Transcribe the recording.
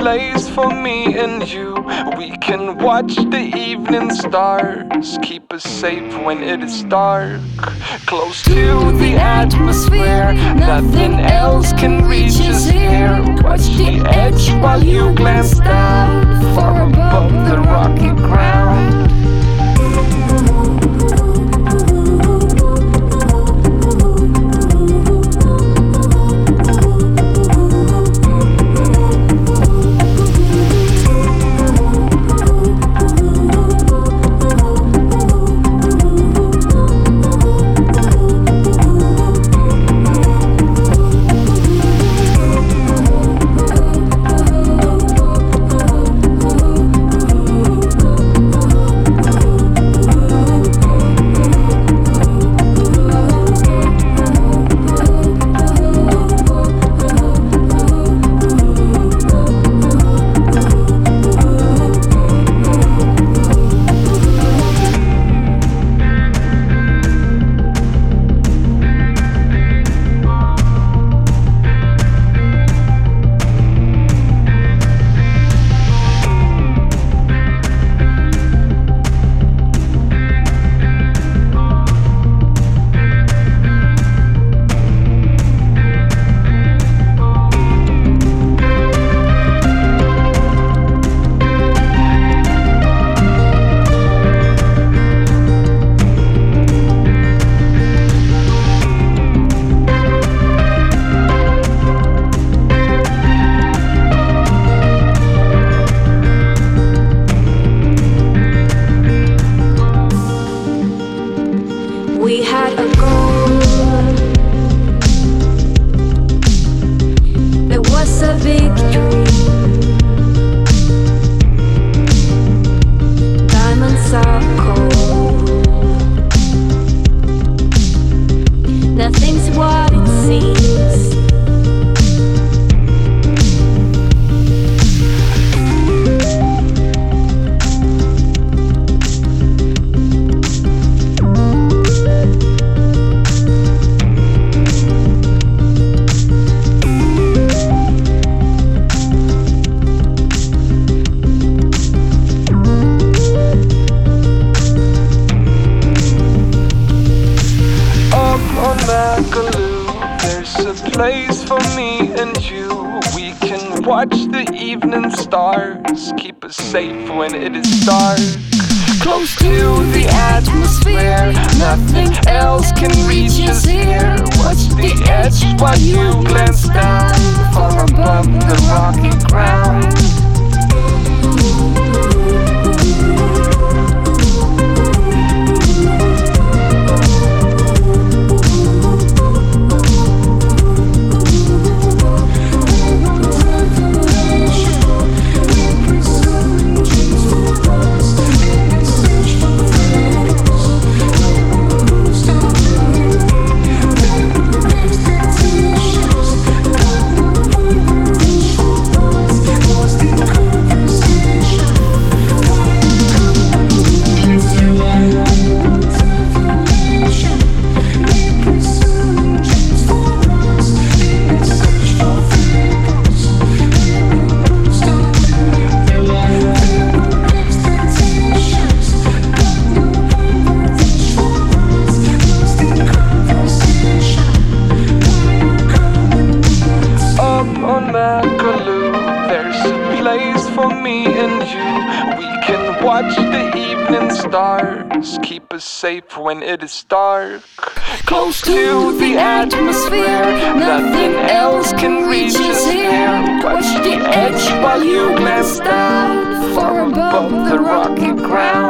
place for me and you. We can watch the evening stars, keep us safe when it is dark. Close to the atmosphere, nothing else can reach us here. Watch the edge while you glance down, far above the rocky ground. We had a goal. There was a victory. Diamonds are cold. Nothing's what it seems. There's a place for me and you. We can watch the evening stars, keep us safe when it is dark. Close to the atmosphere, nothing else can reach us here. Watch the edge while you glance down, far above the rocky ground. There's a place for me and you. We can watch the evening stars, keep us safe when it is dark. Close to the atmosphere, nothing else can reach us here. Watch the edge while you glance down, far above the rocky ground.